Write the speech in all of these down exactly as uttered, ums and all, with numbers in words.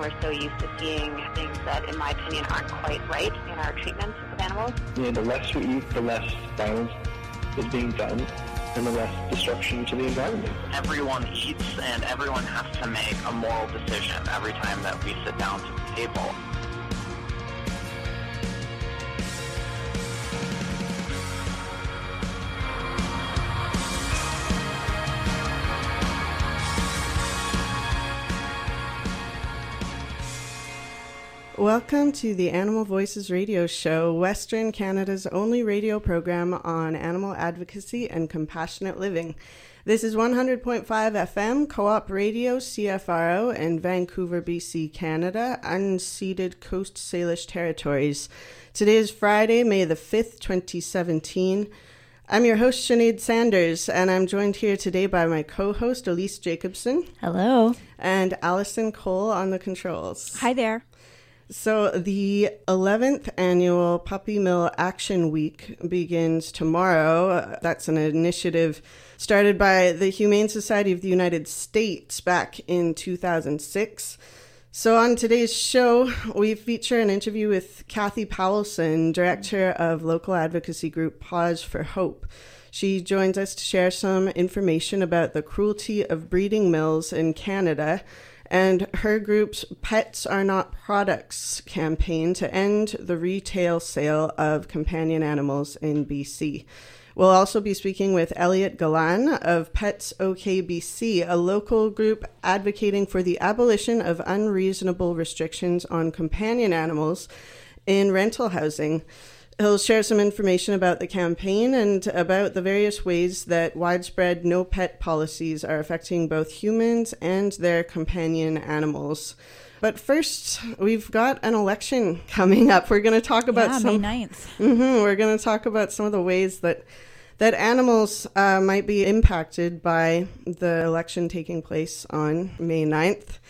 we're so used to seeing things that, in my opinion, aren't quite right in our treatment of animals. Yeah, the less we eat, the less violence is being done, and the less destruction to the environment. Everyone eats, and everyone has to make a moral decision every time that we sit down to the table. Welcome to the Animal Voices radio show, Western Canada's only radio program on animal advocacy and compassionate living. This is one hundred point five F M, Co-op Radio, C F R O, in Vancouver, B C, Canada, unceded Coast Salish territories. Today is Friday, May the fifth, twenty seventeen. I'm your host, Sinead Sanders, and I'm joined here today by my co-host, Elise Jacobson. Hello. And Allison Cole on the controls. Hi there. So the eleventh annual Puppy Mill Action Week begins tomorrow. That's an initiative started by the Humane Society of the United States back in two thousand six. So on today's show, we feature an interview with Kathy Powelson, director of local advocacy group Paws for Hope. She joins us to share some information about the cruelty of breeding mills in Canada and her group's Pets Are Not Products campaign to end the retail sale of companion animals in B C. We'll also be speaking with Elliot Galan of Pets OK B C, a local group advocating for the abolition of unreasonable restrictions on companion animals in rental housing. He'll share some information about the campaign and about the various ways that widespread no-pet policies are affecting both humans and their companion animals. But first, we've got an election coming up. We're going to talk about yeah, some... May ninth. Mm-hmm, we're going to talk about some of the ways that that animals uh, might be impacted by the election taking place on May ninth.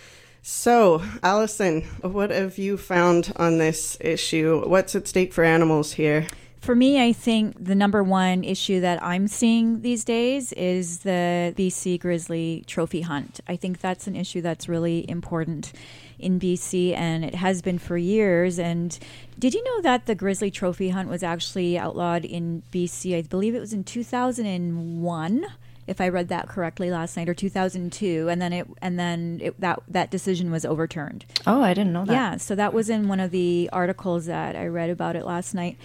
So, Allison, what have you found on this issue? What's at stake for animals here? For me, I think the number one issue that I'm seeing these days is the B C grizzly trophy hunt. I think that's an issue that's really important in B C, and it has been for years. And did you know that the grizzly trophy hunt was actually outlawed in B C? I believe it was in two thousand one. If I read that correctly last night, or two thousand two, and then it and then it, that that decision was overturned. Oh, I didn't know that. Yeah, so that was in one of the articles that I read about it last night.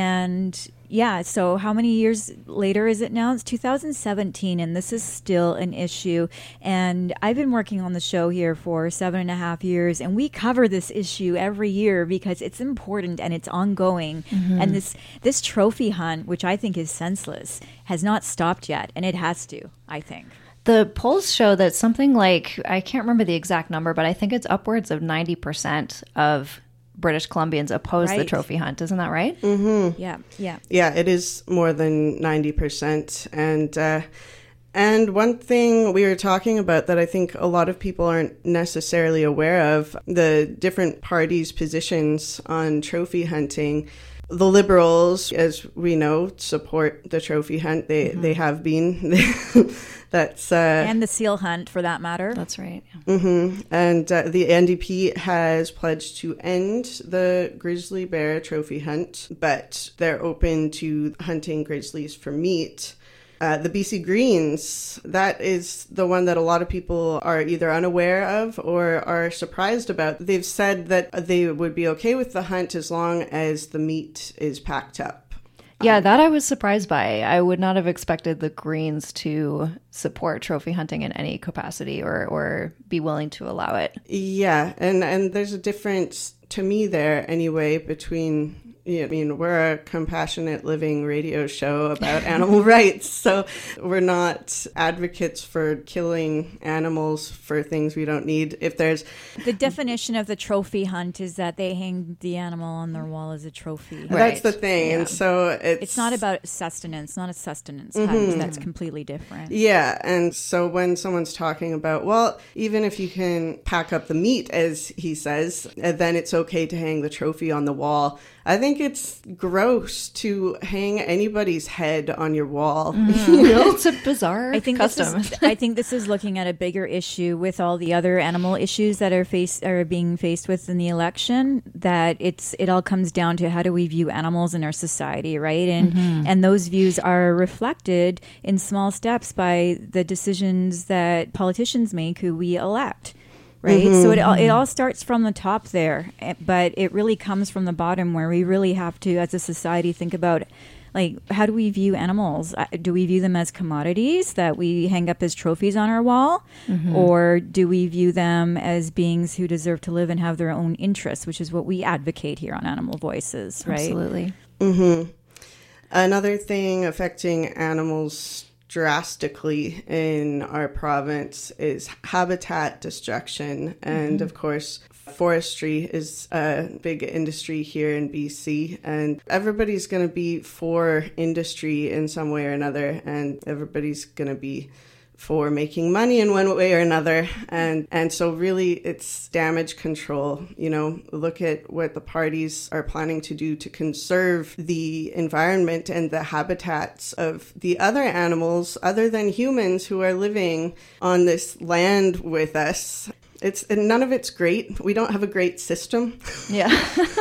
And yeah, so how many years later is it now? It's two thousand seventeen, and this is still an issue. And I've been working on the show here for seven and a half years, and we cover this issue every year because it's important and it's ongoing. Mm-hmm. And this this trophy hunt, which I think is senseless, has not stopped yet, and it has to, I think. The polls show that something like, I can't remember the exact number, but I think it's upwards of ninety percent of British Columbians oppose right. the trophy hunt. Isn't that right? Mm-hmm. Yeah, yeah. Yeah, it is more than ninety percent. And uh, and one thing we were talking about that I think a lot of people aren't necessarily aware of, the different parties' positions on trophy hunting. The Liberals, as we know, support the trophy hunt. They mm-hmm. they have been. That's uh, and the seal hunt, for that matter. That's right. Yeah. Mm-hmm. And uh, the N D P has pledged to end the grizzly bear trophy hunt, but they're open to hunting grizzlies for meat. Uh, the B C Greens, that is the one that a lot of people are either unaware of or are surprised about. They've said that they would be okay with the hunt as long as the meat is packed up. Yeah, that I was surprised by. I would not have expected the Greens to support trophy hunting in any capacity or, or be willing to allow it. Yeah, and, and there's a difference to me there anyway between... I mean, we're a compassionate living radio show about animal rights, so we're not advocates for killing animals for things we don't need. If there's... The definition of the trophy hunt is that they hang the animal on their wall as a trophy. Right. That's the thing, yeah. And so it's... It's not about sustenance, not a sustenance mm-hmm. hunt. That's completely different. Yeah, and so when someone's talking about, well, even if you can pack up the meat, as he says, then it's okay to hang the trophy on the wall. I think it's gross to hang anybody's head on your wall. Mm. You know? It's a bizarre I think custom. This is, I think this is looking at a bigger issue with all the other animal issues that are face are being faced with in the election. That it's it all comes down to how do we view animals in our society, right? And mm-hmm. and those views are reflected in small steps by the decisions that politicians make who we elect. Right. Mm-hmm. So it all, it all starts from the top there, but it really comes from the bottom where we really have to, as a society, think about, like, how do we view animals? Do we view them as commodities that we hang up as trophies on our wall? Mm-hmm. Or do we view them as beings who deserve to live and have their own interests, which is what we advocate here on Animal Voices, right? Absolutely. Mm-hmm. Another thing affecting animals drastically in our province is habitat destruction. And mm-hmm. of course, forestry is a big industry here in B C, and everybody's going to be for industry in some way or another, and everybody's going to be for making money in one way or another. And and so really it's damage control. You know, look at what the parties are planning to do to conserve the environment and the habitats of the other animals other than humans who are living on this land with us. It's and none of it's great. We don't have a great system. Yeah.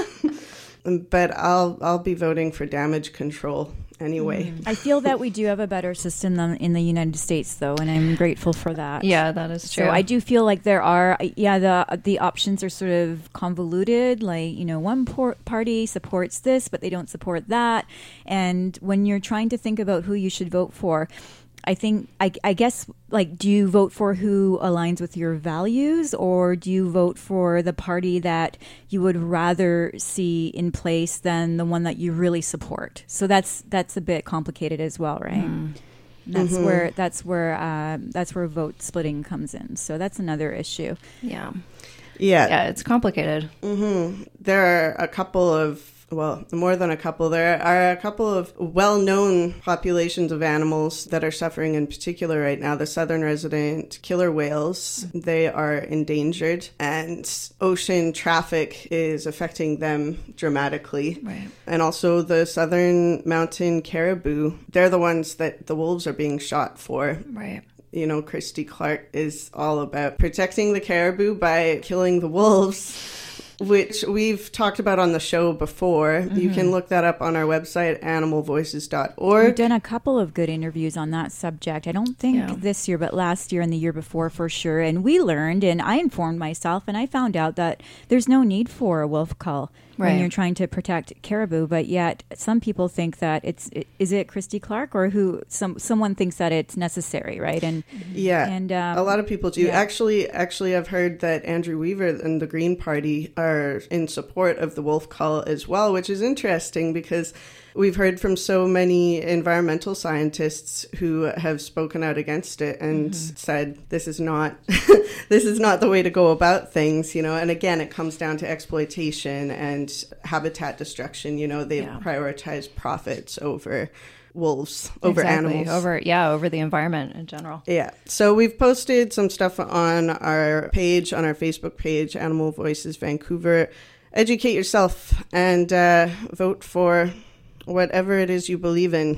But I'll I'll be voting for damage control anyway. Mm. I feel that we do have a better system than in the United States, though, and I'm grateful for that. Yeah, that is true. So I do feel like there are, yeah, the the options are sort of convoluted. Like, you know, one por- party supports this, but they don't support that. And when you're trying to think about who you should vote for, I think, I, I guess, like, do you vote for who aligns with your values, or do you vote for the party that you would rather see in place than the one that you really support? So that's that's a bit complicated as well, right? Mm. That's mm-hmm. where that's where uh, that's where vote splitting comes in. So that's another issue. Yeah, yeah, yeah. It's complicated. Mm-hmm. There are a couple of. Well, more than a couple. There are a couple of well-known populations of animals that are suffering in particular right now. The southern resident killer whales, they are endangered, and ocean traffic is affecting them dramatically. Right. And also the southern mountain caribou, they're the ones that the wolves are being shot for. Right. You know, Christy Clark is all about protecting the caribou by killing the wolves, which we've talked about on the show before. Mm-hmm. You can look that up on our website, animal voices dot org. We've done a couple of good interviews on that subject. I don't think yeah. this year, but last year and the year before for sure. And we learned, and I informed myself, and I found out that there's no need for a wolf call right. when you're trying to protect caribou. But yet some people think that it's, is it Christy Clark or who? Some Someone thinks that it's necessary, right? And yeah, and um, a lot of people do. Yeah. Actually, actually, I've heard that Andrew Weaver and the Green Party are in support of the wolf call as well, which is interesting because we've heard from so many environmental scientists who have spoken out against it and mm-hmm. said this is not this is not the way to go about things, you know. And again, it comes down to exploitation and habitat destruction. You know, they yeah. prioritize profits over wolves, over exactly. animals. Over yeah, over the environment in general. Yeah. So we've posted some stuff on our page, on our Facebook page, Animal Voices Vancouver. Educate yourself and uh, vote for whatever it is you believe in.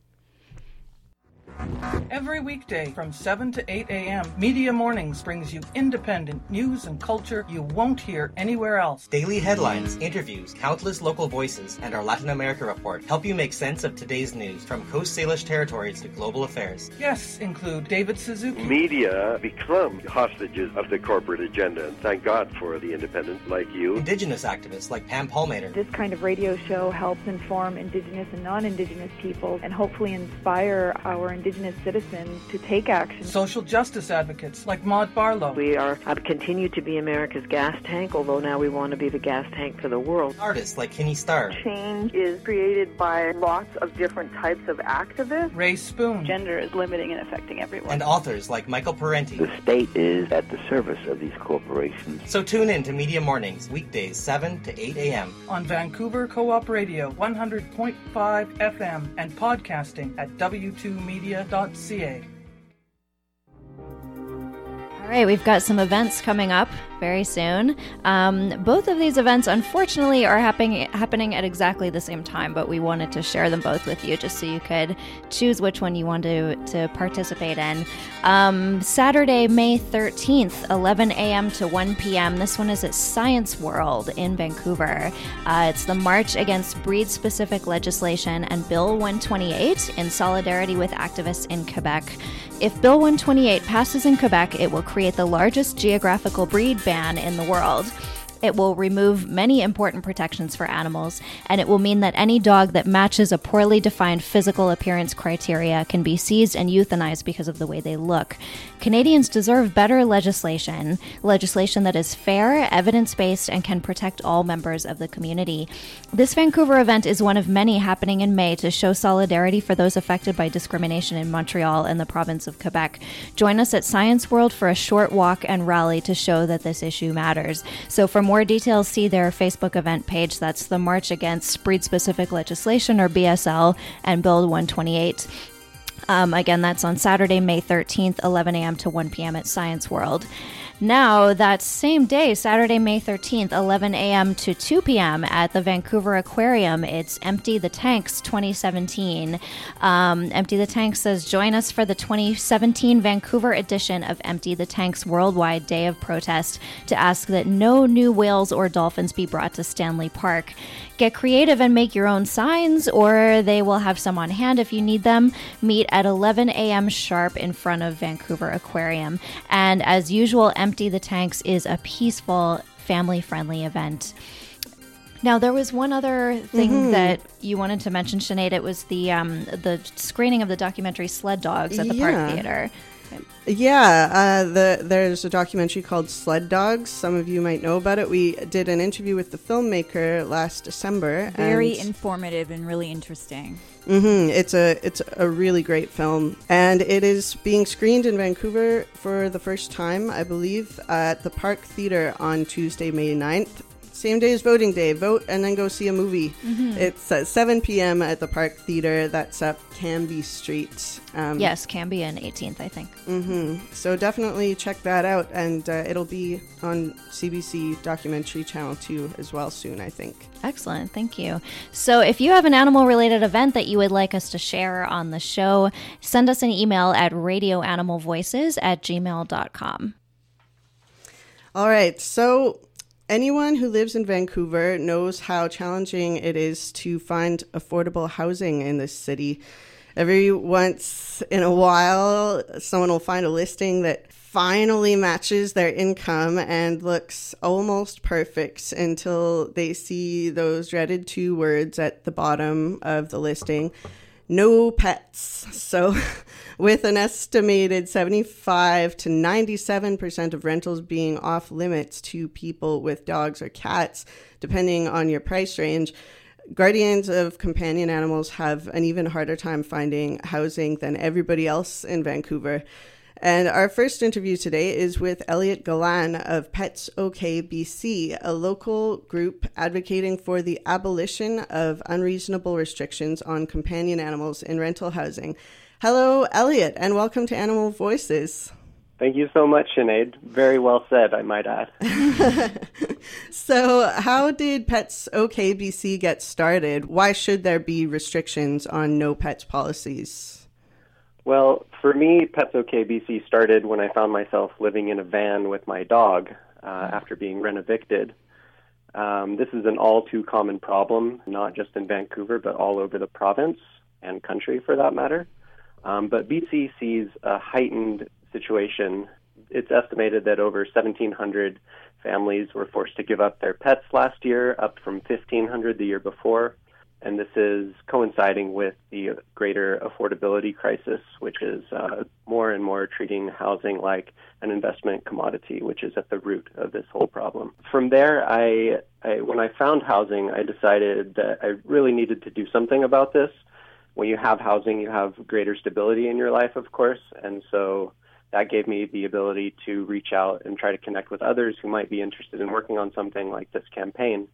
Every weekday from seven to eight a.m., Media Mornings brings you independent news and culture you won't hear anywhere else. Daily headlines, interviews, countless local voices, and our Latin America report help you make sense of today's news, from Coast Salish territories to global affairs. Guests include David Suzuki. Media become hostages of the corporate agenda, and thank God for the independents like you. Indigenous activists like Pam Palmater. This kind of radio show helps inform Indigenous and non-Indigenous peoples and hopefully inspire our Indigenous citizens to take action. Social justice advocates like Maud Barlow. We are uh, continue to be America's gas tank, although now we want to be the gas tank for the world. Artists like Kinney Starr. Change is created by lots of different types of activists. Ray Spoon. Gender is limiting and affecting everyone. And authors like Michael Parenti. The state is at the service of these corporations. So tune in to Media Mornings, weekdays seven to eight a.m. on Vancouver Co-op Radio one hundred point five F M and podcasting at w two media dot c a. right, we've got some events coming up very soon. Um, both of these events, unfortunately, are happening happening at exactly the same time, but we wanted to share them both with you just so you could choose which one you want to, to participate in. Um, Saturday, May thirteenth, eleven a.m. to one p.m. This one is at Science World in Vancouver. Uh, it's the March Against Breed-Specific Legislation and Bill one twenty-eight in solidarity with activists in Quebec. If Bill one twenty-eight passes in Quebec, it will create the largest geographical breed ban in the world. It will remove many important protections for animals, and it will mean that any dog that matches a poorly defined physical appearance criteria can be seized and euthanized because of the way they look. Canadians deserve better legislation, legislation that is fair, evidence-based, and can protect all members of the community. This Vancouver event is one of many happening in May to show solidarity for those affected by discrimination in Montreal and the province of Quebec. Join us at Science World for a short walk and rally to show that this issue matters. So for more details, see their Facebook event page. That's the March Against Breed-Specific Legislation, or B S L, and Bill one twenty-eight. Um, again, that's on Saturday, May thirteenth, eleven a.m. to one p.m. at Science World. Now, that same day, Saturday, May thirteenth, eleven a.m. to two p.m. at the Vancouver Aquarium, it's Empty the Tanks twenty seventeen. Um, Empty the Tanks says, join us for the twenty seventeen Vancouver edition of Empty the Tanks Worldwide Day of Protest to ask that no new whales or dolphins be brought to Stanley Park. Get creative and make your own signs, or they will have some on hand if you need them. Meet at eleven a.m. sharp in front of Vancouver Aquarium. And as usual, Empty the Tanks is a peaceful, family-friendly event. Now, there was one other thing mm-hmm. that you wanted to mention, Sinead. It was the um, the screening of the documentary Sled Dogs at the yeah. Park Theatre. Yeah, uh, the, there's a documentary called Sled Dogs. Some of you might know about it. We did an interview with the filmmaker last December. Very and informative and really interesting. Mm-hmm. It's a it's a really great film, and it is being screened in Vancouver for the first time, I believe, at the Park Theatre on Tuesday, May ninth. Same day as voting day. Vote and then go see a movie. Mm-hmm. It's at seven p.m. at the Park Theatre. That's up Cambie Street. Um, yes, Cambie and eighteenth, I think. Mm-hmm. So definitely check that out. And uh, it'll be on C B C Documentary Channel two as well soon, I think. Excellent. Thank you. So if you have an animal-related event that you would like us to share on the show, send us an email at radioanimalvoices at gmail dot com. All right. So anyone who lives in Vancouver knows how challenging it is to find affordable housing in this city. Every once in a while, someone will find a listing that finally matches their income and looks almost perfect until they see those dreaded two words at the bottom of the listing: no pets. So with an estimated seventy-five to ninety-seven percent of rentals being off limits to people with dogs or cats, depending on your price range, guardians of companion animals have an even harder time finding housing than everybody else in Vancouver. And our first interview today is with Elliot Galan of Pets OK B C, a local group advocating for the abolition of unreasonable restrictions on companion animals in rental housing. Hello, Elliot, and welcome to Animal Voices. Thank you so much, Sinead. Very well said, I might add. So how did Pets OK B C get started? Why should there be restrictions on no pets policies? Well, for me, Pets OK B C started when I found myself living in a van with my dog uh, after being rent-evicted. Um, this is an all-too-common problem, not just in Vancouver, but all over the province and country, for that matter. Um, but B C sees a heightened situation. It's estimated that over seventeen hundred families were forced to give up their pets last year, up from fifteen hundred the year before. And this is coinciding with the greater affordability crisis, which is uh, more and more treating housing like an investment commodity, which is at the root of this whole problem. From there, I, I when I found housing, I decided that I really needed to do something about this. When you have housing, you have greater stability in your life, of course, and so that gave me the ability to reach out and try to connect with others who might be interested in working on something like this campaign.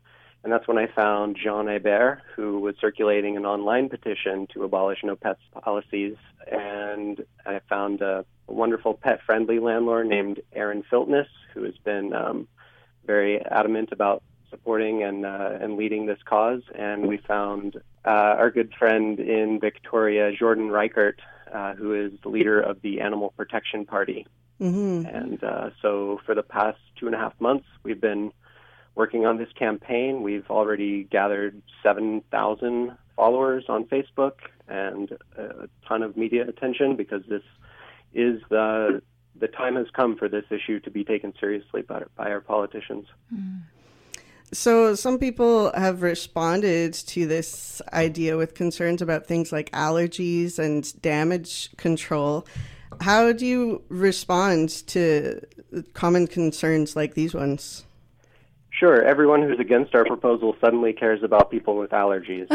And that's when I found Jean Hébert, who was circulating an online petition to abolish no pets policies. And I found a, a wonderful pet-friendly landlord named Aaron Filtness, who has been um, very adamant about supporting and uh, and leading this cause. And we found uh, our good friend in Victoria, Jordan Reichert, uh, who is the leader of the Animal Protection Party. Mm-hmm. And uh, so for the past two and a half months, we've been working on this campaign. We've already gathered seven thousand followers on Facebook and a ton of media attention because this is the the time has come for this issue to be taken seriously by, by our politicians. Mm. So some people have responded to this idea with concerns about things like allergies and damage control. How do you respond to common concerns like these ones? Sure. Everyone who's against our proposal suddenly cares about people with allergies,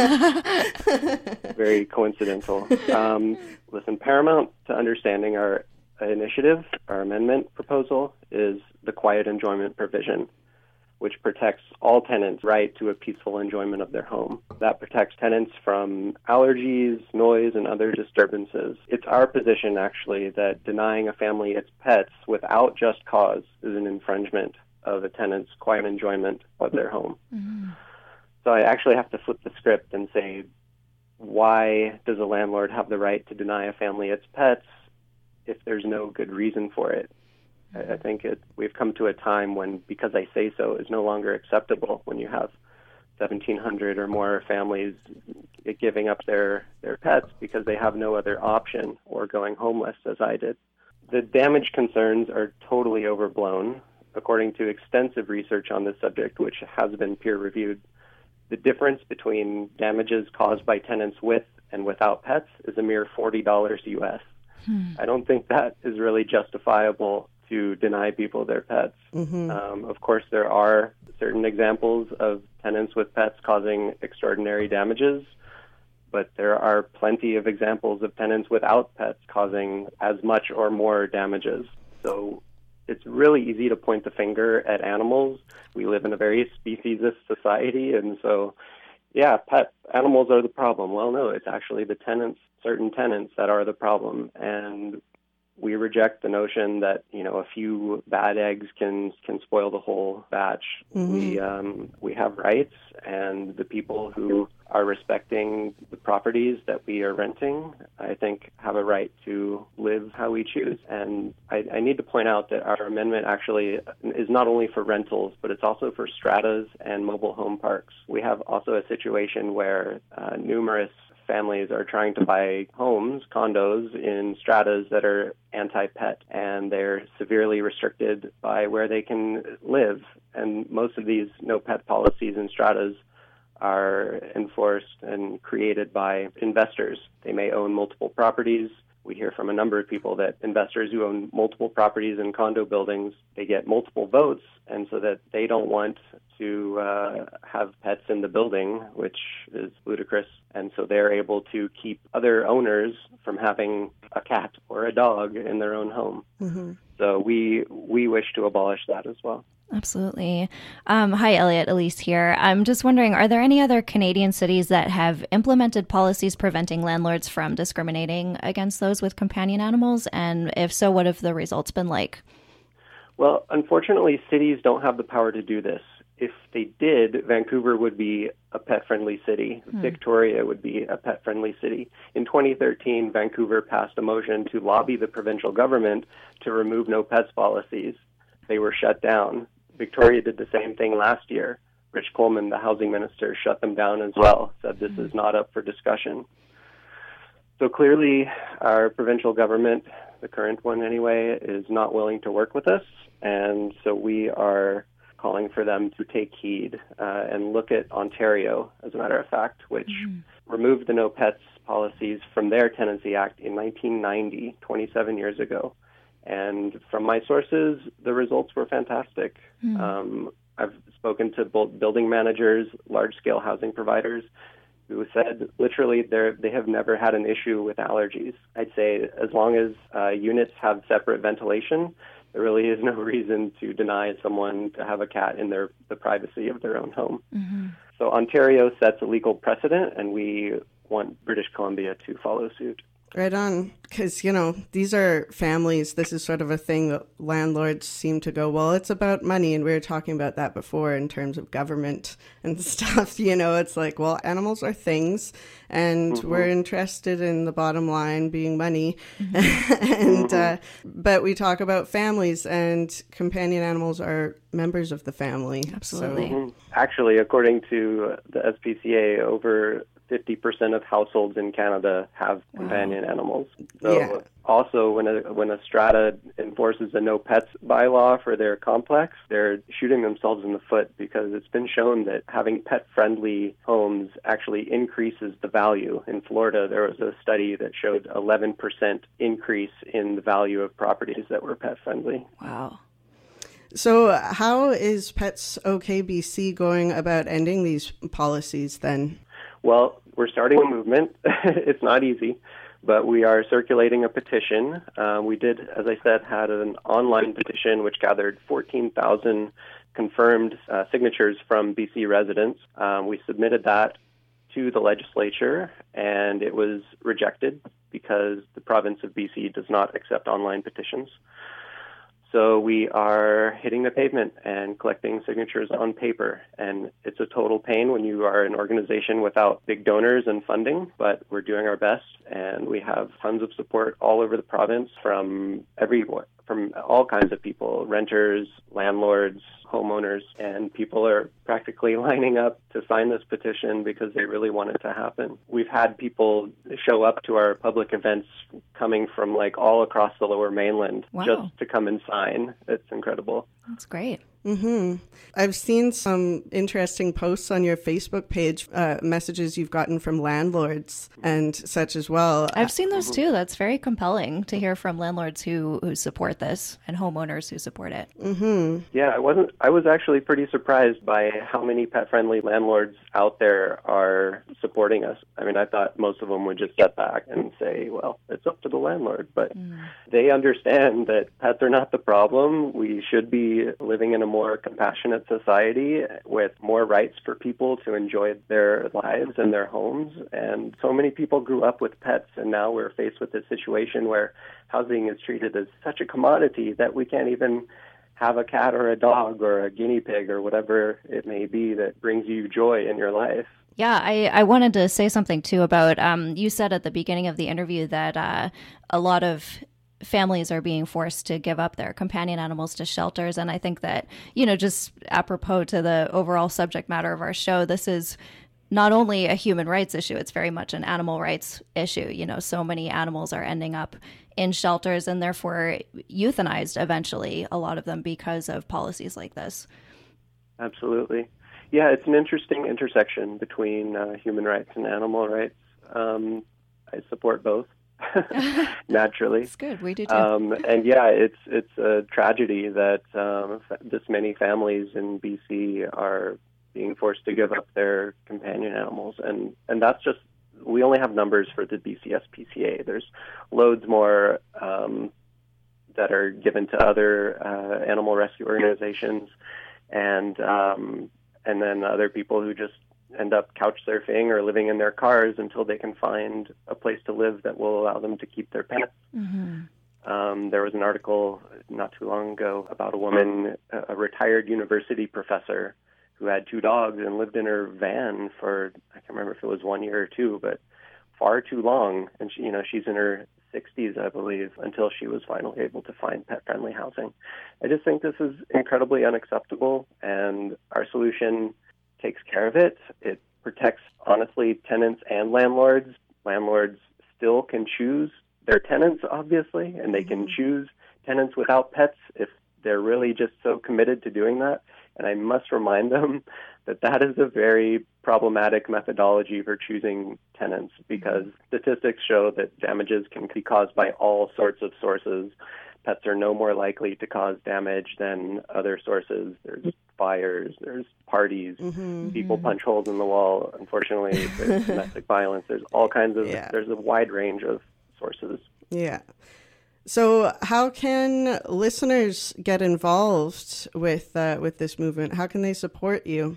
right? Very coincidental. Um, listen, paramount to understanding our initiative, our amendment proposal, is the quiet enjoyment provision, which protects all tenants' right to a peaceful enjoyment of their home. That protects tenants from allergies, noise, and other disturbances. It's our position, actually, that denying a family its pets without just cause is an infringement of a tenant's quiet enjoyment of their home. Mm-hmm. So I actually have to flip the script and say, why does a landlord have the right to deny a family its pets if there's no good reason for it? I think it, we've come to a time when because I say so is no longer acceptable when you have seventeen hundred or more families giving up their, their pets because they have no other option or going homeless, as I did. The damage concerns are totally overblown. According to extensive research on this subject, which has been peer-reviewed, the difference between damages caused by tenants with and without pets is a mere forty dollars U S. Hmm. I don't think that is really justifiable to deny people their pets. Mm-hmm. Um, of course, there are certain examples of tenants with pets causing extraordinary damages, but there are plenty of examples of tenants without pets causing as much or more damages. So it's really easy to point the finger at animals. We live in a very speciesist society, and so, yeah, pet animals are the problem. Well, no, it's actually the tenants, certain tenants, that are the problem, and we reject the notion that, you know, a few bad eggs can can spoil the whole batch. Mm-hmm. We um, we have rights, and the people who are respecting the properties that we are renting, I think, have a right to live how we choose. And I, I need to point out that our amendment actually is not only for rentals, but it's also for stratas and mobile home parks. We have also a situation where uh, numerous families are trying to buy homes, condos, in stratas that are anti-pet, and they're severely restricted by where they can live. And most of these no-pet policies in stratas are enforced and created by investors. They may own multiple properties. We hear from a number of people that investors who own multiple properties in condo buildings, they get multiple votes, and so that they don't want to uh, have pets in the building, which is ludicrous. And so they're able to keep other owners from having a cat or a dog in their own home. Mm-hmm. So we we wish to abolish that as well. Absolutely. Um, hi, Elliot. Elise here. I'm just wondering, are there any other Canadian cities that have implemented policies preventing landlords from discriminating against those with companion animals? And if so, what have the results been like? Well, unfortunately, cities don't have the power to do this. If they did, Vancouver would be a pet-friendly city. Hmm. Victoria would be a pet-friendly city. In twenty thirteen, Vancouver passed a motion to lobby the provincial government to remove no pets policies. They were shut down. Victoria did the same thing last year. Rich Coleman, the housing minister, shut them down as well, said this is not up for discussion. So clearly, our provincial government, the current one anyway, is not willing to work with us, and so we are calling for them to take heed uh, and look at Ontario, as a matter of fact, which mm. removed the No Pets policies from their Tenancy Act in nineteen ninety, twenty-seven years ago. And from my sources, the results were fantastic. Mm. Um, I've spoken to both building managers, large-scale housing providers, who said literally they have never had an issue with allergies. I'd say as long as uh, units have separate ventilation, there really is no reason to deny someone to have a cat in their the privacy of their own home. Mm-hmm. So Ontario sets a legal precedent, and we want British Columbia to follow suit. Right on. Because, you know, these are families. This is sort of a thing that landlords seem to go, well, it's about money. And we were talking about that before in terms of government and stuff. You know, it's like, well, animals are things, and mm-hmm. we're interested in the bottom line being money. Mm-hmm. and mm-hmm. uh, But we talk about families, and companion animals are members of the family. Absolutely. So. Mm-hmm. Actually, according to the S P C A, over fifty percent of households in Canada have companion wow. animals. So yeah. also when a when a strata enforces a no pets bylaw for their complex, they're shooting themselves in the foot, because it's been shown that having pet-friendly homes actually increases the value. In Florida, there was a study that showed eleven percent increase in the value of properties that were pet-friendly. Wow. So how is Pets OK B C going about ending these policies then? Well, we're starting a movement. It's not easy, but we are circulating a petition. Uh, we did, as I said, had an online petition which gathered fourteen thousand confirmed uh, signatures from B C residents. Um, we submitted that to the legislature, and it was rejected because the province of B C does not accept online petitions. So we are hitting the pavement and collecting signatures on paper. And it's a total pain when you are an organization without big donors and funding, but we're doing our best. And we have tons of support all over the province from everywhere, from all kinds of people, renters, landlords, homeowners, and people are practically lining up to sign this petition because they really want it to happen. We've had people show up to our public events coming from like all across the Lower Mainland wow. just to come and sign. It's incredible. That's great. Mm-hmm. I've seen some interesting posts on your Facebook page, uh, messages you've gotten from landlords and such as well. I've seen those too. That's very compelling to hear from landlords who, who support this and homeowners who support it. Mm-hmm. Yeah, I wasn't. I was actually pretty surprised by how many pet-friendly landlords out there are supporting us. I mean, I thought most of them would just step back and say, well, it's up to the landlord. But mm. they understand that pets are not the problem. We should be living in a more compassionate society with more rights for people to enjoy their lives and their homes. And so many people grew up with pets, and now we're faced with this situation where housing is treated as such a commodity that we can't even have a cat or a dog or a guinea pig or whatever it may be that brings you joy in your life. Yeah, I, I wanted to say something too about, um, you said at the beginning of the interview that uh, a lot of families are being forced to give up their companion animals to shelters. And I think that, you know, just apropos to the overall subject matter of our show, this is not only a human rights issue, it's very much an animal rights issue. You know, so many animals are ending up in shelters and therefore euthanized eventually, a lot of them because of policies like this. Absolutely. Yeah, it's an interesting intersection between uh, human rights and animal rights. Um, I support both. Naturally. It's good. We do too. Um, and yeah, it's it's a tragedy that um, this many families in B C are being forced to give up their companion animals. And, and that's just, we only have numbers for the B C S P C A. There's loads more um, that are given to other uh, animal rescue organizations, and um, and then other people who just end up couch surfing or living in their cars until they can find a place to live that will allow them to keep their pets. Mm-hmm. Um, there was an article not too long ago about a woman, a retired university professor, who had two dogs and lived in her van for, I can't remember if it was one year or two, but far too long. And she, you know, she's in her sixties, I believe, until she was finally able to find pet-friendly housing. I just think this is incredibly unacceptable, and our solution takes care of it. It protects, honestly, tenants and landlords. Landlords still can choose their tenants, obviously, and they can choose tenants without pets if they're really just so committed to doing that. And I must remind them that that is a very problematic methodology for choosing tenants, because statistics show that damages can be caused by all sorts of sources. Pets are no more likely to cause damage than other sources. There's fires, there's parties, mm-hmm. people punch holes in the wall. Unfortunately, there's domestic violence. There's all kinds of, yeah. there's a wide range of sources. Yeah. So how can listeners get involved with uh, with this movement? How can they support you?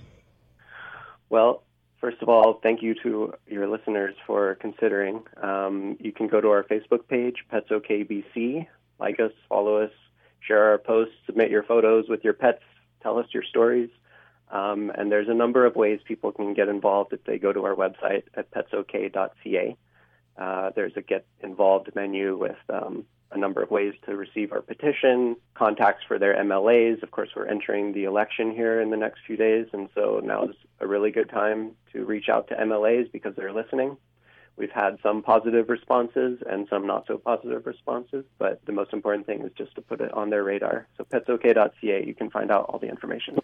Well, first of all, thank you to your listeners for considering. Um, you can go to our Facebook page, Pets OK B C, like us, follow us, share our posts, submit your photos with your pets, tell us your stories. Um, and there's a number of ways people can get involved if they go to our website at pets ok dot c a. Uh, there's a Get Involved menu with um, a number of ways to receive our petition, contacts for their M L As. Of course, we're entering the election here in the next few days, and so now is a really good time to reach out to M L As because they're listening. We've had some positive responses and some not so positive responses, but the most important thing is just to put it on their radar. So pets ok dot c a, you can find out all the information.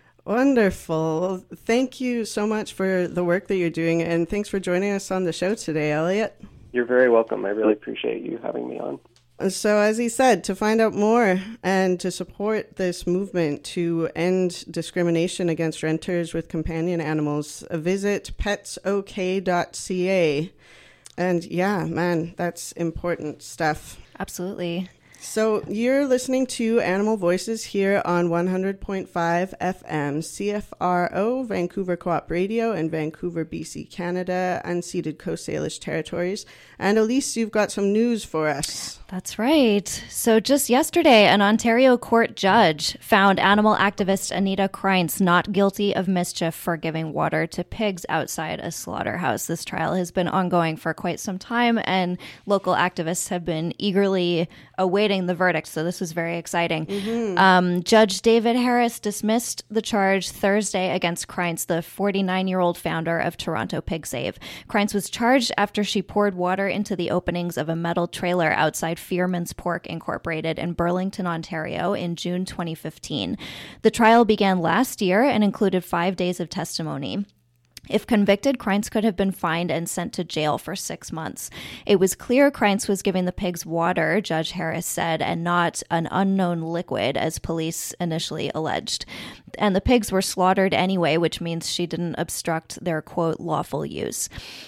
Wonderful. Thank you so much for the work that you're doing, and thanks for joining us on the show today, Elliot. You're very welcome. I really appreciate you having me on. So as he said, to find out more and to support this movement to end discrimination against renters with companion animals, visit pets ok dot c a. And yeah, man, that's important stuff. Absolutely. So you're listening to Animal Voices here on one hundred point five F M, C F R O, Vancouver Co-op Radio, and Vancouver, B C, Canada, unceded Coast Salish territories. And Elise, you've got some news for us. That's right. So just yesterday, an Ontario court judge found animal activist Anita Kreinz not guilty of mischief for giving water to pigs outside a slaughterhouse. This trial has been ongoing for quite some time, and local activists have been eagerly awaiting the verdict, so this was very exciting. Mm-hmm. Um, Judge David Harris dismissed the charge Thursday against Kreinz, the forty-nine-year-old founder of Toronto Pig Save. Kreinz was charged after she poured water into the openings of a metal trailer outside Fearman's Pork Incorporated in Burlington, Ontario in June twenty fifteen. The trial began last year and included five days of testimony. If convicted, Kreinz could have been fined and sent to jail for six months. It was clear Kreinz was giving the pigs water, Judge Harris said, and not an unknown liquid, as police initially alleged. And the pigs were slaughtered anyway, which means she didn't obstruct their, quote, lawful use.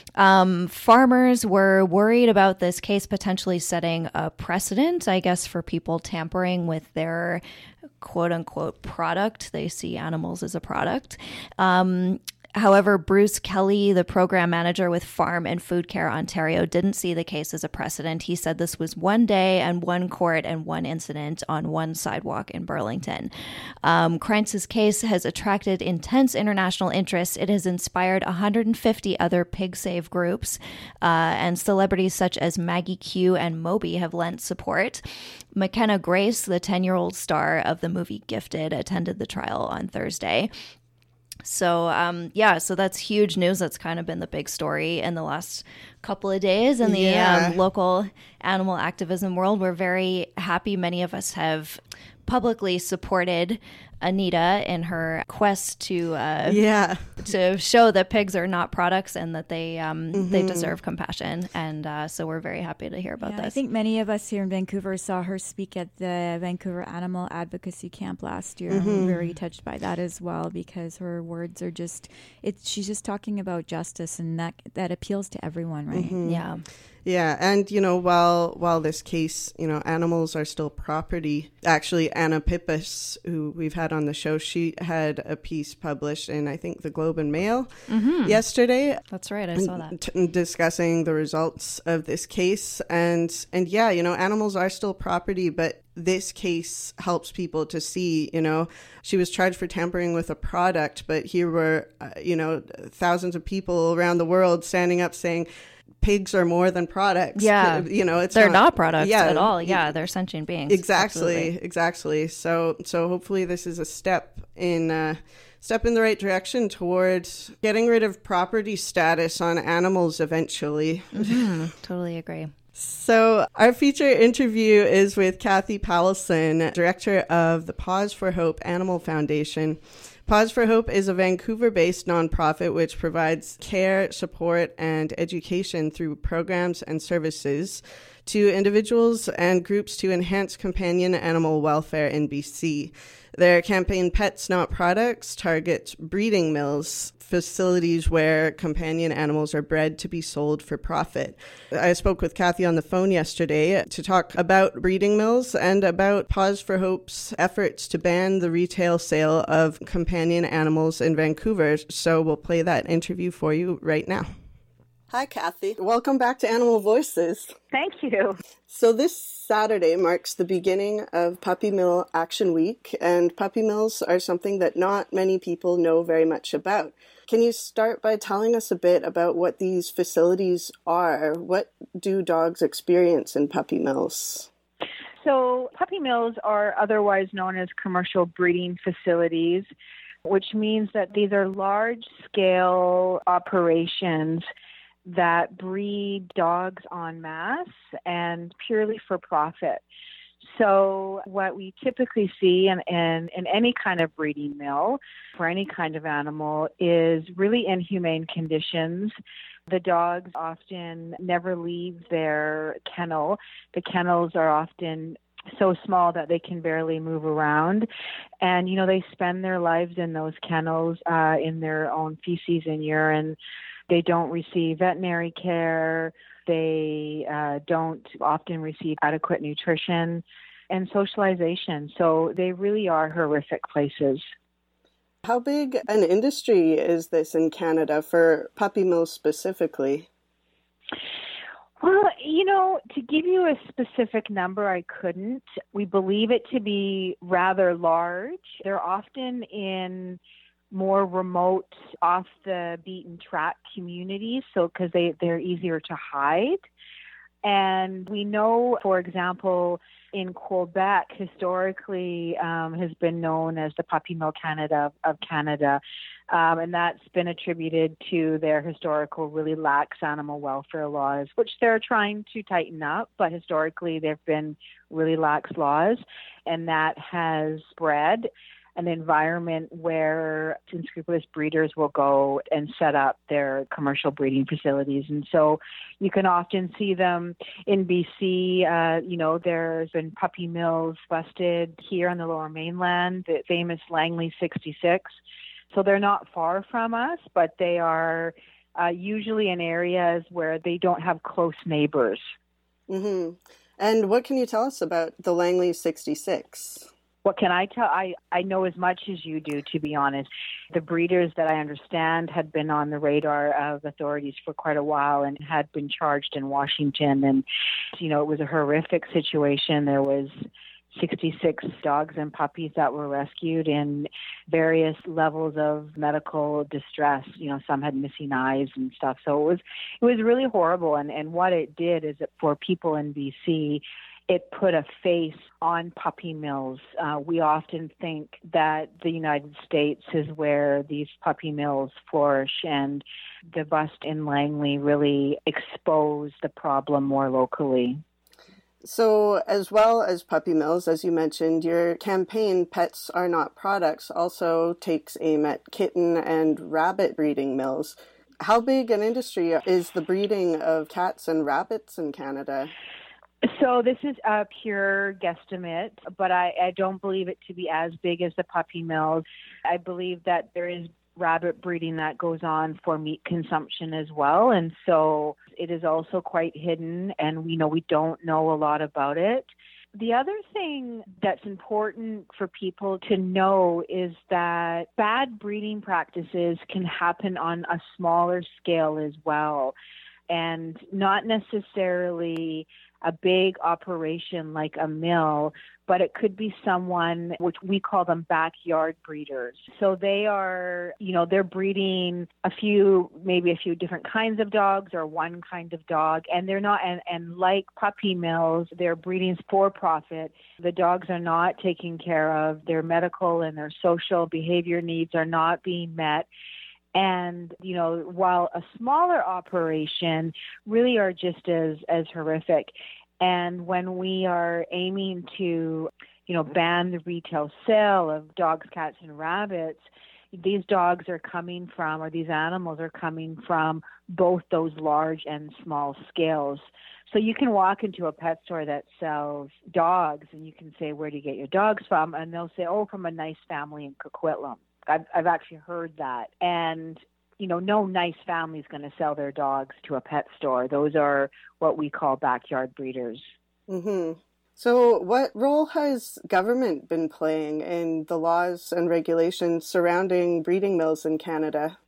Um, farmers were worried about this case potentially setting a precedent, I guess, for people tampering with their quote unquote product. They see animals as a product. Um, However, Bruce Kelly, the program manager with Farm and Food Care Ontario, didn't see the case as a precedent. He said this was one day and one court and one incident on one sidewalk in Burlington. Um, Kreinz's case has attracted intense international interest. It has inspired one hundred fifty other pig save groups, uh, and celebrities such as Maggie Q and Moby have lent support. McKenna Grace, the ten-year-old star of the movie Gifted, attended the trial on Thursday. So, um, yeah, so that's huge news. That's kind of been the big story in the last couple of days in the yeah. um, local animal activism world. We're very happy. Many of us have publicly supported Anita in her quest to uh, yeah. to show that pigs are not products and that they um, Mm-hmm. they deserve compassion. And uh, so we're very happy to hear about yeah, this. I think many of us here in Vancouver saw her speak at the Vancouver Animal Advocacy Camp last year. Mm-hmm. I'm very touched by that as well, because her words are just, it's, she's just talking about justice, and that that appeals to everyone, right? Mm-hmm. Yeah. Yeah, and, you know, while while this case, you know, animals are still property. Actually, Anna Pippis, who we've had on the show, she had a piece published in, I think, the Globe and Mail mm-hmm. yesterday. That's right, I saw that. T- discussing the results of this case. And, and yeah, you know, animals are still property, but this case helps people to see, you know, she was charged for tampering with a product, but here were, uh, you know, thousands of people around the world standing up saying, pigs are more than products. Yeah. You know, it's they're not, not products yeah, at all. Yeah, they're sentient beings. Exactly. Absolutely. Exactly. So so hopefully this is a step in uh, step in the right direction towards getting rid of property status on animals eventually. Mm-hmm. Totally agree. So our feature interview is with Kathy Powelson, director of the Paws for Hope Animal Foundation. Paws for Hope is a Vancouver-based nonprofit which provides care, support, and education through programs and services to individuals and groups to enhance companion animal welfare in B C. Their campaign, Pets Not Products, targets breeding mills, facilities where companion animals are bred to be sold for profit. I spoke with Kathy on the phone yesterday to talk about breeding mills and about Pause for Hope's efforts to ban the retail sale of companion animals in Vancouver. So we'll play that interview for you right now. Hi, Kathy. Welcome back to Animal Voices. Thank you. So this Saturday marks the beginning of Puppy Mill Action Week, and puppy mills are something that not many people know very much about. Can you start by telling us a bit about what these facilities are? What do dogs experience in puppy mills? So puppy mills are otherwise known as commercial breeding facilities, which means that these are large-scale operations that breed dogs en masse and purely for profit. So what we typically see in, in, in any kind of breeding mill for any kind of animal is really inhumane conditions. The dogs often never leave their kennel. The kennels are often so small that they can barely move around. And, you know, they spend their lives in those kennels uh, in their own feces and urine. They don't receive veterinary care. They uh, don't often receive adequate nutrition and socialization. So they really are horrific places. How big an industry is this in Canada for puppy mills specifically? Well, you know, to give you a specific number, I couldn't. We believe it to be rather large. They're often in more remote, off the beaten track communities, so because they, they're easier to hide. And we know, for example, in Quebec, historically um, has been known as the Puppy Mill Canada of Canada. Um, and that's been attributed to their historical really lax animal welfare laws, which they're trying to tighten up, but historically they've been really lax laws. And that has bred an environment where unscrupulous breeders will go and set up their commercial breeding facilities. And so you can often see them in B C. Uh, you know, there's been puppy mills busted here on the Lower Mainland, the famous Langley sixty-six. So they're not far from us, but they are uh, usually in areas where they don't have close neighbors. Mm-hmm. And what can you tell us about the Langley sixty-six? What can I tell? I, I know as much as you do, to be honest. The breeders that I understand had been on the radar of authorities for quite a while and had been charged in Washington. And, you know, it was a horrific situation. There was sixty-six dogs and puppies that were rescued in various levels of medical distress. You know, some had missing eyes and stuff. So it was it was really horrible. And, and what it did is that for people in B C, it put a face on puppy mills. Uh, we often think that the United States is where these puppy mills flourish, and the bust in Langley really exposed the problem more locally. So as well as puppy mills, as you mentioned, your campaign, Pets Are Not Products, also takes aim at kitten and rabbit breeding mills. How big an industry is the breeding of cats and rabbits in Canada? So this is a pure guesstimate, but I, I don't believe it to be as big as the puppy mills. I believe that there is rabbit breeding that goes on for meat consumption as well. And so it is also quite hidden, and we know we don't know a lot about it. The other thing that's important for people to know is that bad breeding practices can happen on a smaller scale as well, and not necessarily a big operation like a mill, but it could be someone, which we call them backyard breeders. So they are, you know, they're breeding a few, maybe a few different kinds of dogs or one kind of dog, and they're not, and, and like puppy mills, they're breeding for profit. The dogs are not taken care of. Their medical and their social behavior needs are not being met. And, you know, while a smaller operation really are just as, as horrific. And when we are aiming to, you know, ban the retail sale of dogs, cats, and rabbits, these dogs are coming from, or these animals are coming from both those large and small scales. So you can walk into a pet store that sells dogs, and you can say, where do you get your dogs from? And they'll say, oh, from a nice family in Coquitlam. I've, I've actually heard that. And, you know, no nice family is going to sell their dogs to a pet store. Those are what we call backyard breeders. Mm-hmm. So what role has government been playing in the laws and regulations surrounding breeding mills in Canada?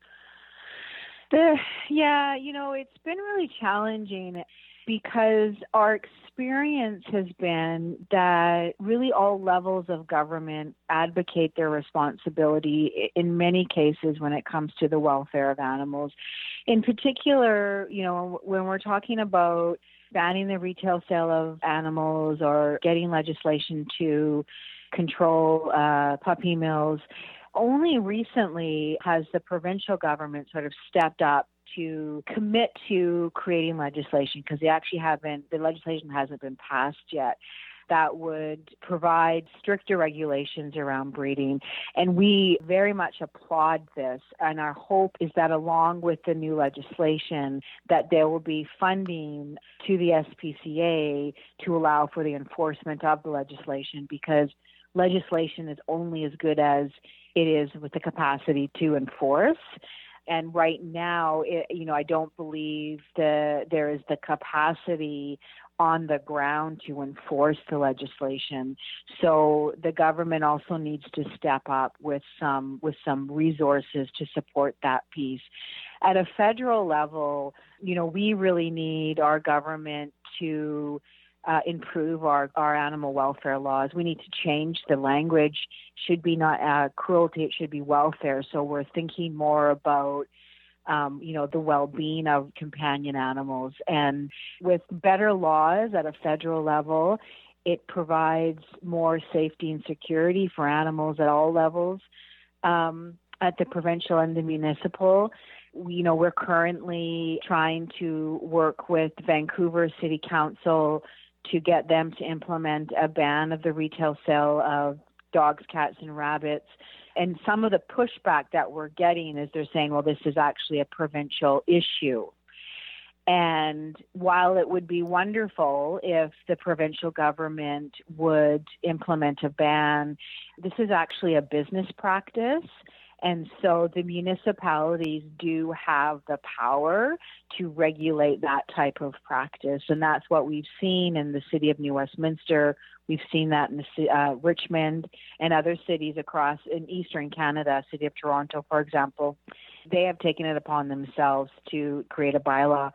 The, yeah, you know, it's been really challenging because our experience has been that really all levels of government advocate their responsibility in many cases when it comes to the welfare of animals. In particular, you know, when we're talking about banning the retail sale of animals or getting legislation to control uh, puppy mills, only recently has the provincial government sort of stepped up to commit to creating legislation, because they actually haven't, the legislation hasn't been passed yet, that would provide stricter regulations around breeding. And we very much applaud this. And our hope is that along with the new legislation, that there will be funding to the S P C A to allow for the enforcement of the legislation, because legislation is only as good as it is with the capacity to enforce. And right now, it, you know, I don't believe the, there is the capacity on the ground to enforce the legislation. So the government also needs to step up with some with some resources to support that piece. At a federal level, you know, we really need our government to Uh, improve our, our animal welfare laws. We need to change the language. Should be not uh, cruelty, it should be welfare. So we're thinking more about, um, you know, the well-being of companion animals. And with better laws at a federal level, it provides more safety and security for animals at all levels. Um, at the provincial and the municipal, you know, we're currently trying to work with Vancouver City Council to get them to implement a ban of the retail sale of dogs, cats, and rabbits. And some of the pushback that we're getting is they're saying, well, this is actually a provincial issue. And while it would be wonderful if the provincial government would implement a ban, this is actually a business practice. And so the municipalities do have the power to regulate that type of practice. And that's what we've seen in the city of New Westminster. We've seen that in the, uh, Richmond and other cities across in Eastern Canada, city of Toronto, for example. They have taken it upon themselves to create a bylaw.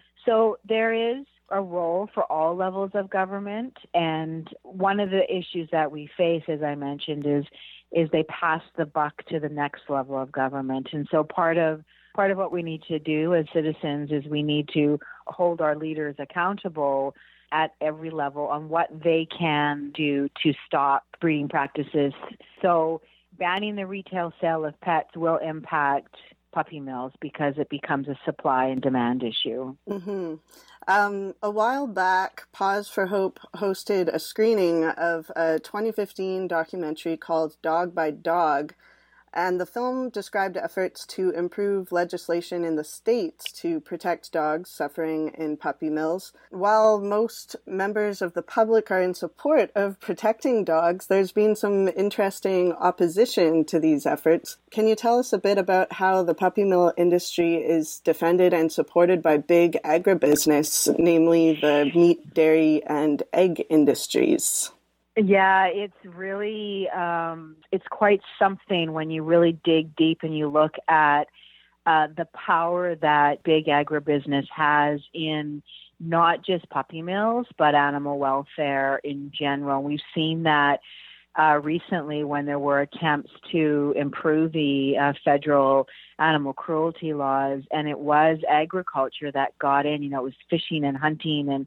So there is a role for all levels of government. And one of the issues that we face, as I mentioned, is is they pass the buck to the next level of government. And so part of part of what we need to do as citizens is we need to hold our leaders accountable at every level on what they can do to stop breeding practices. So banning the retail sale of pets will impact puppy mills because it becomes a supply and demand issue. Mm-hmm. Um, a while back, Paws for Hope hosted a screening of a twenty fifteen documentary called Dog by Dog, and the film described efforts to improve legislation in the States to protect dogs suffering in puppy mills. While most members of the public are in support of protecting dogs, there's been some interesting opposition to these efforts. Can you tell us a bit about how the puppy mill industry is defended and supported by big agribusiness, namely the meat, dairy, and egg industries? Yeah, it's really, um, it's quite something when you really dig deep and you look at uh, the power that big agribusiness has in not just puppy mills, but animal welfare in general. We've seen that uh, recently when there were attempts to improve the uh, federal animal cruelty laws, and it was agriculture that got in, you know, it was fishing and hunting and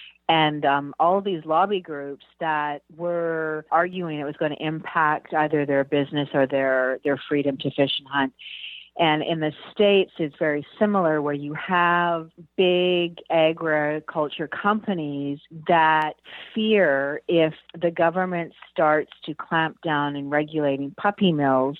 And um, all these lobby groups that were arguing it was going to impact either their business or their, their freedom to fish and hunt. And in the States, it's very similar, where you have big agriculture companies that fear if the government starts to clamp down in regulating puppy mills,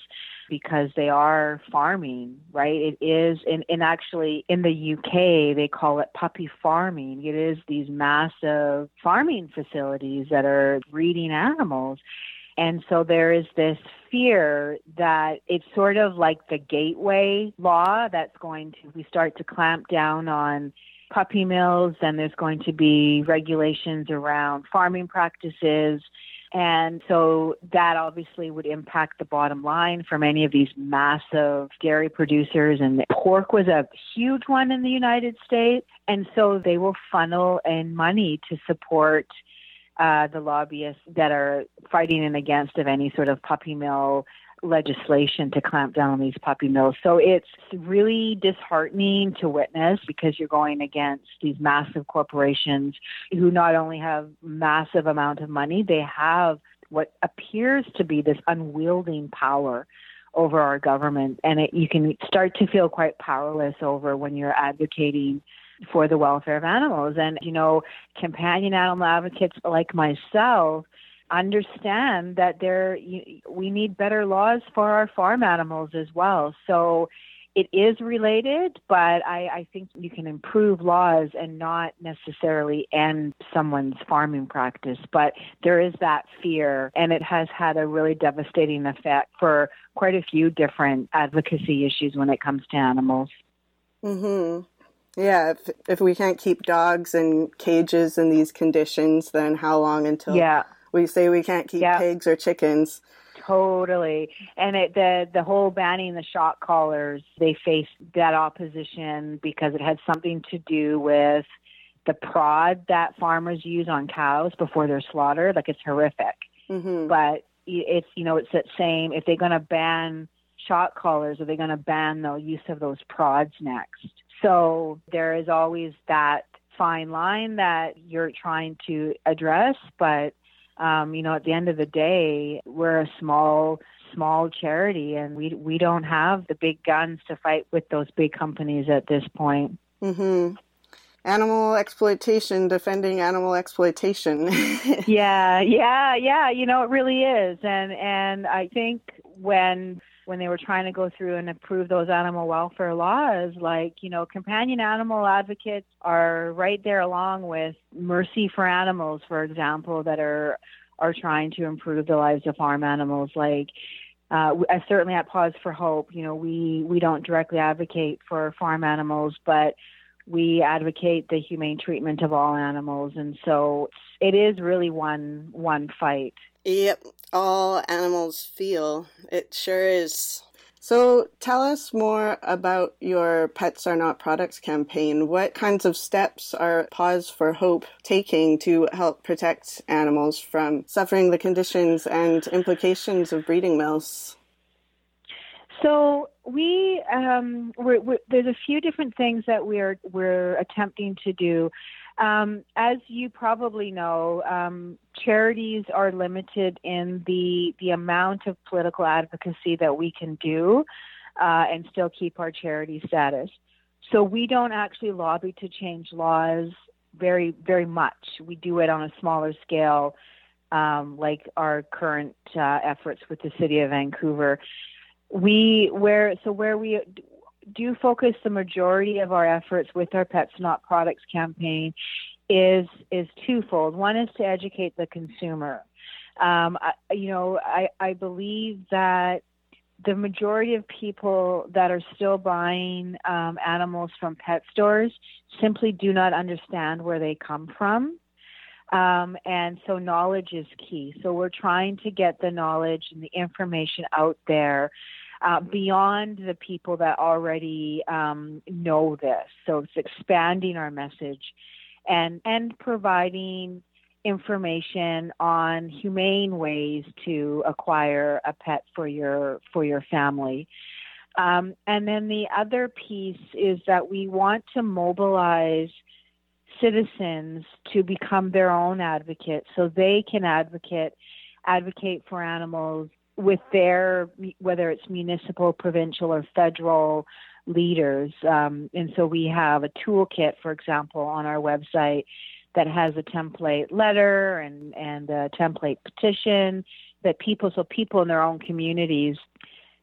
because they are farming, right? It is, and, and actually in the U K, they call it puppy farming. It is these massive farming facilities that are breeding animals. And so there is this fear that it's sort of like the gateway law that's going to, we start to clamp down on puppy mills, and there's going to be regulations around farming practices. And so that obviously would impact the bottom line for many of these massive dairy producers. And pork was a huge one in the United States. And so they will funnel in money to support uh, the lobbyists that are fighting in against of any sort of puppy mill legislation to clamp down on these puppy mills. So it's really disheartening to witness, because you're going against these massive corporations who not only have massive amount of money, they have what appears to be this unwielding power over our government. And it, you can start to feel quite powerless over when you're advocating for the welfare of animals. And, you know, companion animal advocates like myself understand that there we need better laws for our farm animals as well. So it is related, but I, I think you can improve laws and not necessarily end someone's farming practice. But there is that fear, and it has had a really devastating effect for quite a few different advocacy issues when it comes to animals. Mm-hmm. Yeah, if, if we can't keep dogs in cages in these conditions, then how long until... Yeah. We say we can't keep yeah. pigs or chickens. Totally. And it, the the whole banning the shock collars, they faced that opposition because it had something to do with the prod that farmers use on cows before they're slaughtered. Like, it's horrific. Mm-hmm. But it's, you know, it's that same, if they're going to ban shock collars, are they going to ban the use of those prods next? So there is always that fine line that you're trying to address, but Um, you know, at the end of the day, we're a small, small charity, and we we don't have the big guns to fight with those big companies at this point. Mm-hmm. Animal exploitation, defending animal exploitation. yeah, yeah, yeah. You know, it really is, and and I think when when they were trying to go through and approve those animal welfare laws, like, you know, companion animal advocates are right there along with Mercy for Animals, for example, that are are trying to improve the lives of farm animals. Like, uh, certainly at Pause for Hope, you know, we, we don't directly advocate for farm animals, but we advocate the humane treatment of all animals. And so it is really one one fight. Yep, all animals feel. It sure is. So tell us more about your Pets Are Not Products campaign. What kinds of steps are Pause for Hope taking to help protect animals from suffering the conditions and implications of breeding mills? So we, um, we're, we're, there's a few different things that we're we're attempting to do. Um, as you probably know, um, charities are limited in the the amount of political advocacy that we can do uh, and still keep our charity status. So we don't actually lobby to change laws very, very much. We do it on a smaller scale, um, like our current uh, efforts with the City of Vancouver. We where so where we do focus the majority of our efforts with our Pets Not Products campaign is is twofold. One is to educate the consumer. Um, I, you know, I, I believe that the majority of people that are still buying um, animals from pet stores simply do not understand where they come from. Um, and so knowledge is key. So we're trying to get the knowledge and the information out there uh, beyond the people that already um, know this. So it's expanding our message and, and providing information on humane ways to acquire a pet for your for your family. Um, and then the other piece is that we want to mobilize citizens to become their own advocates so they can advocate advocate for animals with their, whether it's municipal, provincial, or federal leaders. Um, and so we have a toolkit, for example, on our website that has a template letter and, and a template petition that people, so people in their own communities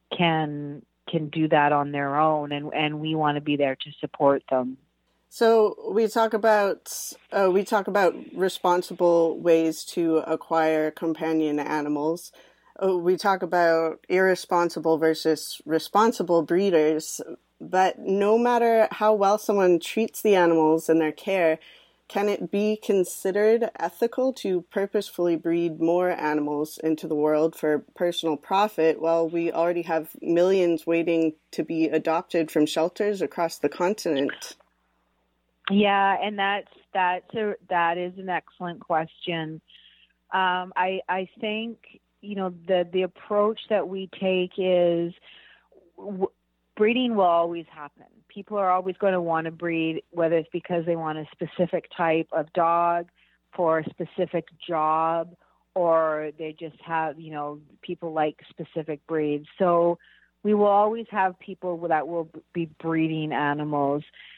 can can do that on their own, and, and we want to be there to support them. So we talk about uh, we talk about responsible ways to acquire companion animals. Uh, we talk about irresponsible versus responsible breeders. But no matter how well someone treats the animals in their care, can it be considered ethical to purposefully breed more animals into the world for personal profit while we already have millions waiting to be adopted from shelters across the continent? Yeah, and that's that's a, that is an excellent question. Um, I I think you know the the approach that we take is w- breeding will always happen. People are always going to want to breed, whether it's because they want a specific type of dog for a specific job, or they just have, you know, people like specific breeds. So we will always have people that will be breeding animals.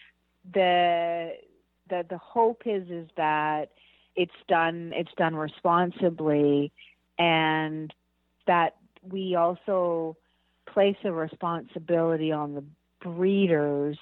The the the hope is is that it's done it's done responsibly, and that we also place a responsibility on the breeders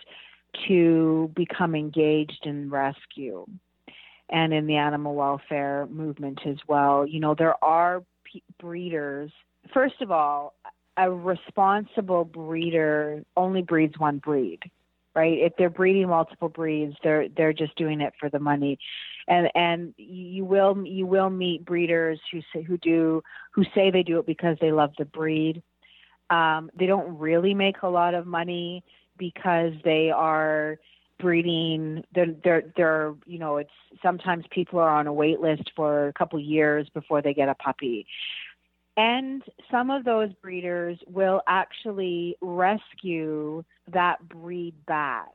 to become engaged in rescue and in the animal welfare movement as well. You know, there are p- breeders. First of all, a responsible breeder only breeds one breed, right? If they're breeding multiple breeds, they're they're just doing it for the money. And and you will you will meet breeders who say who do who say they do it because they love the breed. Um, they don't really make a lot of money because they are breeding. They're, they're, they're, you know, it's sometimes people are on a wait list for a couple years before they get a puppy. And some of those breeders will actually rescue that breed back.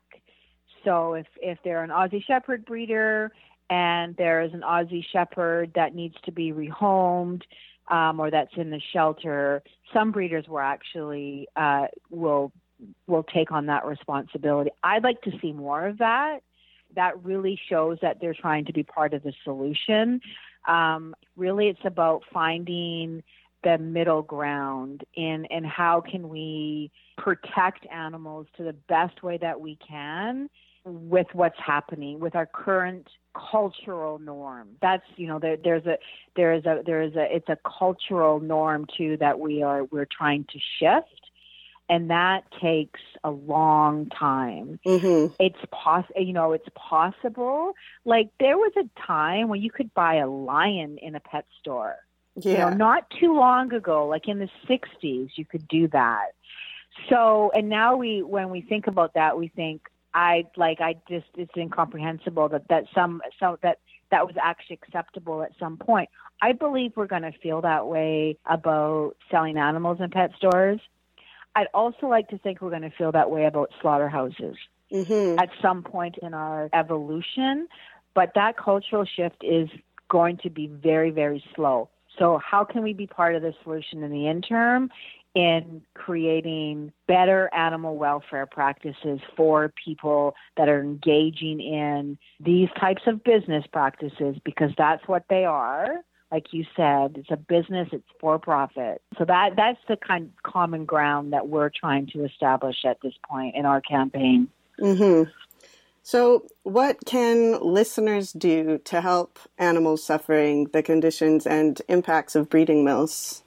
So if, if they're an Aussie Shepherd breeder and there's an Aussie Shepherd that needs to be rehomed, Um, or that's in the shelter, some breeders will actually uh, will will take on that responsibility. I'd like to see more of that. That really shows that they're trying to be part of the solution. Um, really, it's about finding the middle ground in and how can we protect animals to the best way that we can with what's happening with our current cultural norm. That's, you know, there, there's a, there is a, there is a, it's a cultural norm too that we are, we're trying to shift. And that takes a long time. Mm-hmm. It's poss, you know, it's possible. Like there was a time when you could buy a lion in a pet store. Yeah. You know, not too long ago, like in the sixties, you could do that. So, and now we, when we think about that, we think, I like, I just, it's incomprehensible that, that some, so that, that was actually acceptable at some point. I believe we're going to feel that way about selling animals in pet stores. I'd also like to think we're going to feel that way about slaughterhouses mm-hmm. at some point in our evolution, but that cultural shift is going to be very, very slow. So how can we be part of the solution in the interim in creating better animal welfare practices for people that are engaging in these types of business practices, because that's what they are. Like you said, it's a business, it's for profit. So that that's the kind of common ground that we're trying to establish at this point in our campaign. Mm-hmm. So what can listeners do to help animals suffering the conditions and impacts of breeding mills?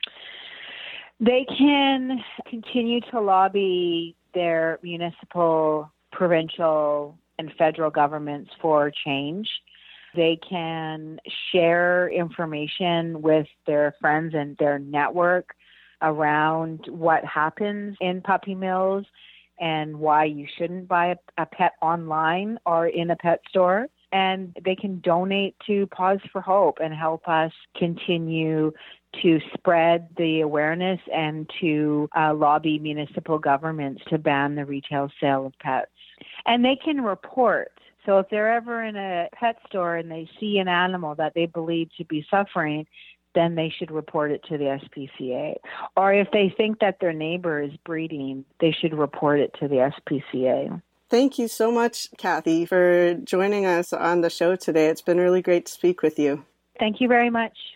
They can continue to lobby their municipal, provincial, and federal governments for change. They can share information with their friends and their network around what happens in puppy mills and why you shouldn't buy a, a pet online or in a pet store. And they can donate to Paws for Hope and help us continue to spread the awareness and to uh, lobby municipal governments to ban the retail sale of pets. And they can report. So if they're ever in a pet store and they see an animal that they believe to be suffering, then they should report it to the S P C A. Or if they think that their neighbor is breeding, they should report it to the S P C A. Thank you so much, Kathy, for joining us on the show today. It's been really great to speak with you. Thank you very much.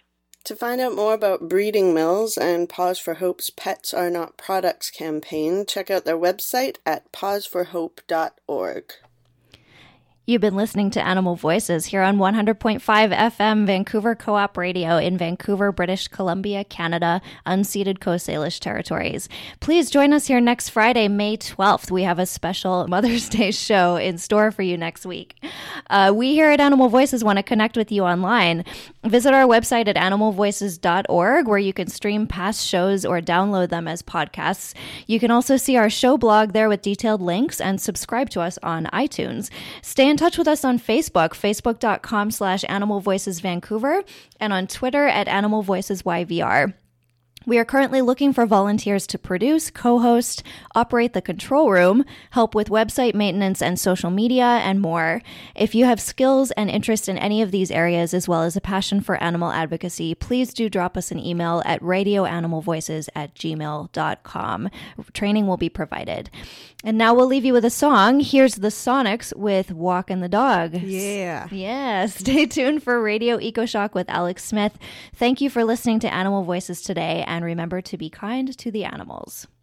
To find out more about Breeding Mills and Pause for Hope's Pets Are Not Products campaign, check out their website at pause for hope dot org. You've been listening to Animal Voices here on one hundred point five F M Vancouver Co-op Radio in Vancouver, British Columbia, Canada, unceded Coast Salish territories. Please join us here next Friday, May twelfth. We have a special Mother's Day show in store for you next week. Uh, we here at Animal Voices want to connect with you online. Visit our website at animal voices dot org, where you can stream past shows or download them as podcasts. You can also see our show blog there with detailed links and subscribe to us on iTunes. Stay in touch with us on Facebook, facebook.com slash Animal Voices Vancouver, and on Twitter at Animal Voices Y V R. We are currently looking for volunteers to produce, co-host, operate the control room, help with website maintenance and social media, and more. If you have skills and interest in any of these areas, as well as a passion for animal advocacy, please do drop us an email at radioanimalvoices at gmail dot com. Training will be provided. And now we'll leave you with a song. Here's the Sonics with Walkin' the Dog. Yeah. Yeah. Stay tuned for Radio EcoShock with Alex Smith. Thank you for listening to Animal Voices today, and remember to be kind to the animals.